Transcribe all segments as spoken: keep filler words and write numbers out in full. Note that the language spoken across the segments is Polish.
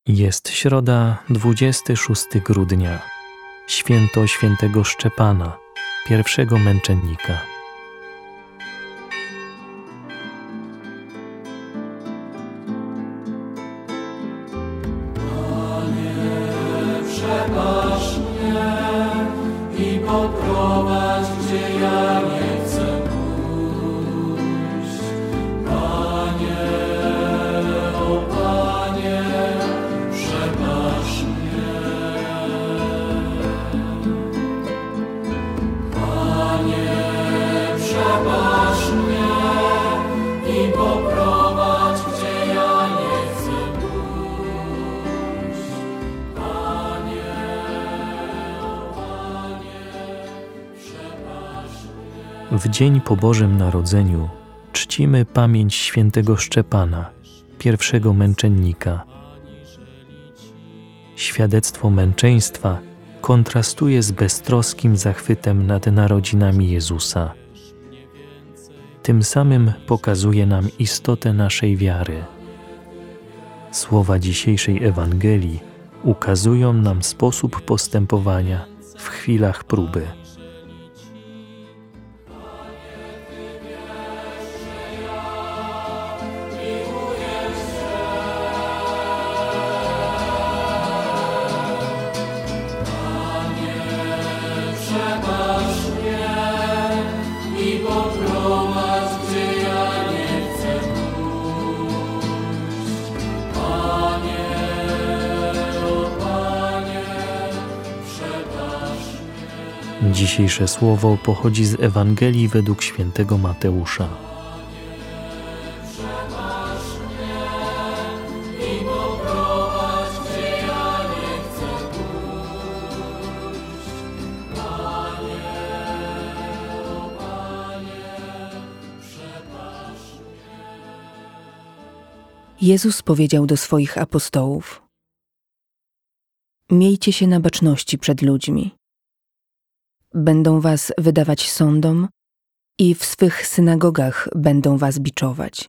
Jest środa, dwudziestego szóstego grudnia, święto świętego Szczepana, pierwszego męczennika. Panie, przebaż mnie i poprowadź, gdzie ja nie chcę pójść. Panie, o Panie, przebaż mnie. Panie, przebaż mnie i poprowadź, gdzie ja nie chcę pójść. Panie, o Panie, przebaż mnie. W dzień po Bożym Narodzeniu czcimy pamięć świętego Szczepana, pierwszego męczennika. Świadectwo męczeństwa kontrastuje z beztroskim zachwytem nad narodzinami Jezusa. Tym samym pokazuje nam istotę naszej wiary. Słowa dzisiejszej Ewangelii ukazują nam sposób postępowania w chwilach próby. Przebaż mnie i poprowadź, gdzie ja nie chcę pójść. Panie, o Panie, przebaż mnie. Dzisiejsze słowo pochodzi z Ewangelii według świętego Mateusza. Przebaż mnie i poprowadź, gdzie ja nie chcę pójść. Panie, o Panie, przebaż mnie. Jezus powiedział do swoich apostołów: Miejcie się na baczności przed ludźmi. Będą was wydawać sądom i w swych synagogach będą was biczować.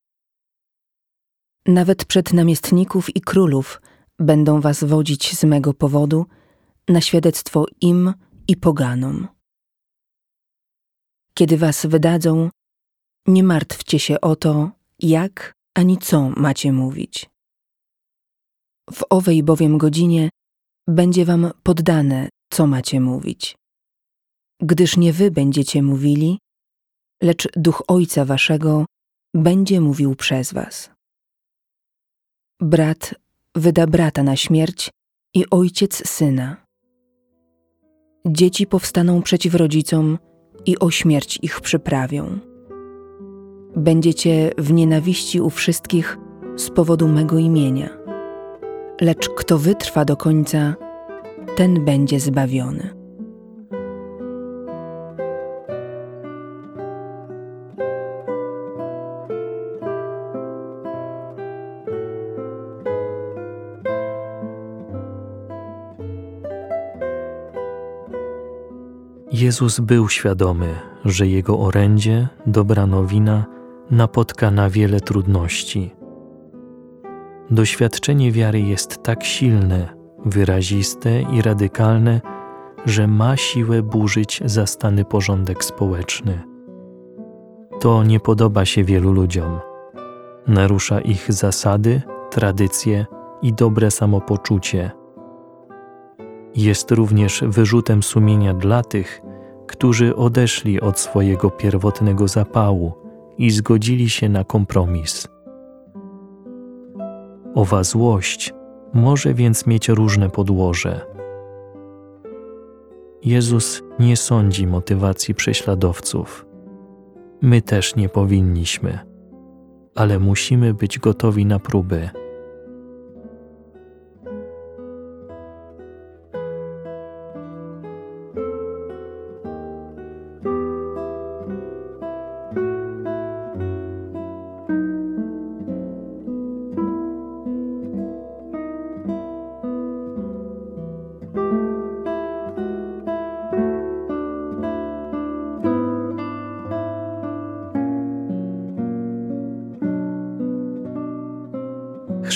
Nawet przed namiestników i królów będą was wodzić z mego powodu na świadectwo im i poganom. Kiedy was wydadzą, nie martwcie się o to, jak ani co macie mówić. W owej bowiem godzinie będzie wam poddane, co macie mówić. Gdyż nie wy będziecie mówili, lecz Duch Ojca waszego będzie mówił przez was. Brat wyda brata na śmierć i ojciec syna. Dzieci powstaną przeciw rodzicom i o śmierć ich przyprawią. Będziecie w nienawiści u wszystkich z powodu mego imienia. Lecz kto wytrwa do końca, ten będzie zbawiony. Jezus był świadomy, że Jego orędzie, dobra nowina, napotka na wiele trudności. Doświadczenie wiary jest tak silne, wyraziste i radykalne, że ma siłę burzyć zastany porządek społeczny. To nie podoba się wielu ludziom. Narusza ich zasady, tradycje i dobre samopoczucie. Jest również wyrzutem sumienia dla tych, którzy odeszli od swojego pierwotnego zapału i zgodzili się na kompromis. Owa złość może więc mieć różne podłoże. Jezus nie sądzi motywacji prześladowców. My też nie powinniśmy, ale musimy być gotowi na próby.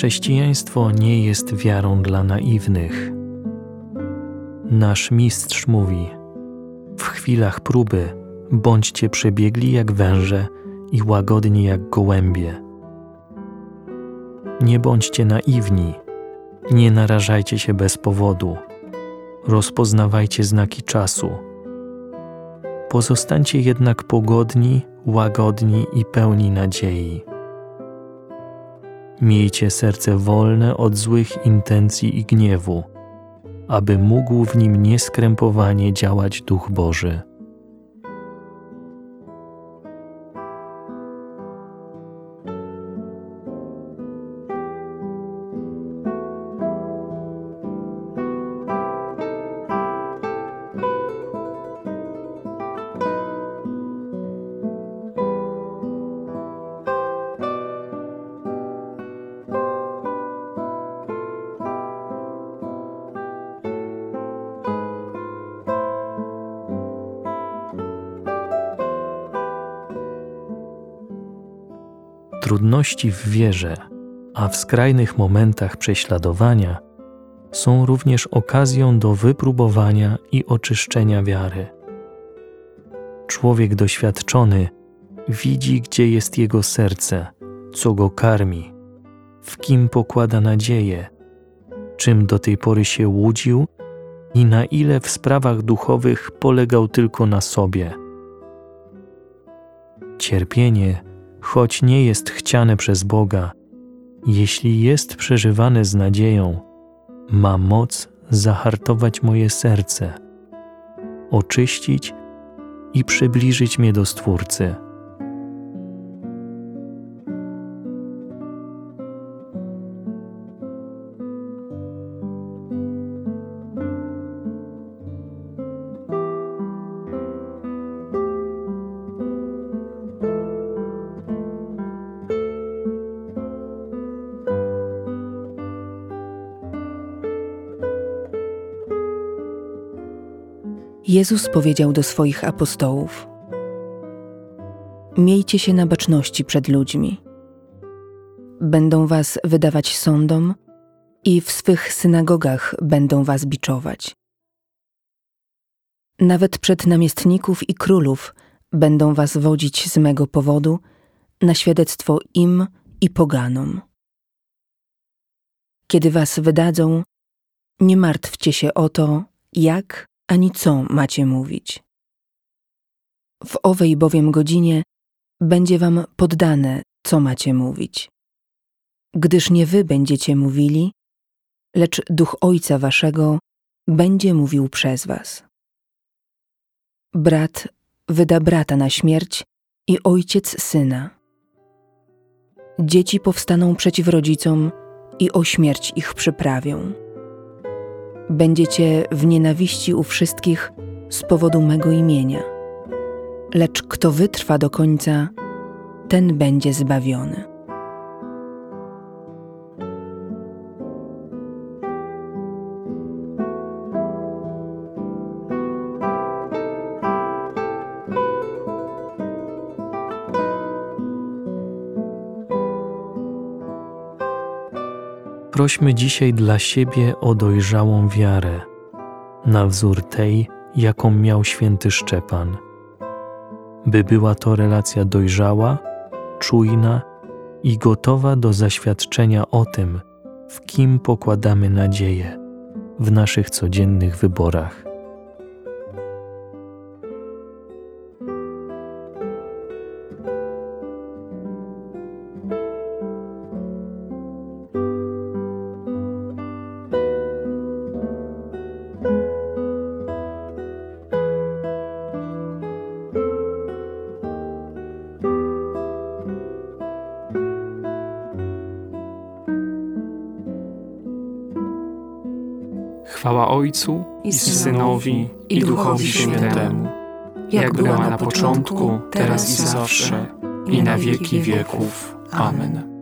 Chrześcijaństwo nie jest wiarą dla naiwnych. Nasz mistrz mówi: w chwilach próby bądźcie przebiegli jak węże i łagodni jak gołębie. Nie bądźcie naiwni, nie narażajcie się bez powodu, rozpoznawajcie znaki czasu. Pozostańcie jednak pogodni, łagodni i pełni nadziei. Miejcie serce wolne od złych intencji i gniewu, aby mógł w nim nieskrępowanie działać Duch Boży. Trudności w wierze, a w skrajnych momentach prześladowania są również okazją do wypróbowania i oczyszczenia wiary. Człowiek doświadczony widzi, gdzie jest jego serce, co go karmi, w kim pokłada nadzieję, czym do tej pory się łudził i na ile w sprawach duchowych polegał tylko na sobie. Cierpienie, choć nie jest chciane przez Boga, jeśli jest przeżywane z nadzieją, ma moc zahartować moje serce, oczyścić i przybliżyć mnie do Stwórcy. Jezus powiedział do swoich apostołów: miejcie się na baczności przed ludźmi. Będą was wydawać sądom i w swych synagogach będą was biczować. Nawet przed namiestników i królów będą was wodzić z mego powodu na świadectwo im i poganom. Kiedy was wydadzą, nie martwcie się o to, jak ani co macie mówić. W owej bowiem godzinie będzie wam poddane, co macie mówić. Gdyż nie wy będziecie mówili, lecz Duch Ojca waszego będzie mówił przez was. Brat wyda brata na śmierć i ojciec syna. Dzieci powstaną przeciw rodzicom i o śmierć ich przyprawią. Będziecie w nienawiści u wszystkich z powodu mego imienia. Lecz kto wytrwa do końca, ten będzie zbawiony. Prośmy dzisiaj dla siebie o dojrzałą wiarę, na wzór tej, jaką miał święty Szczepan, by była to relacja dojrzała, czujna i gotowa do zaświadczenia o tym, w kim pokładamy nadzieję w naszych codziennych wyborach. Chwała Ojcu i Synowi i Duchowi Świętemu, jak była na początku, teraz i zawsze, i na wieki wieków. Amen.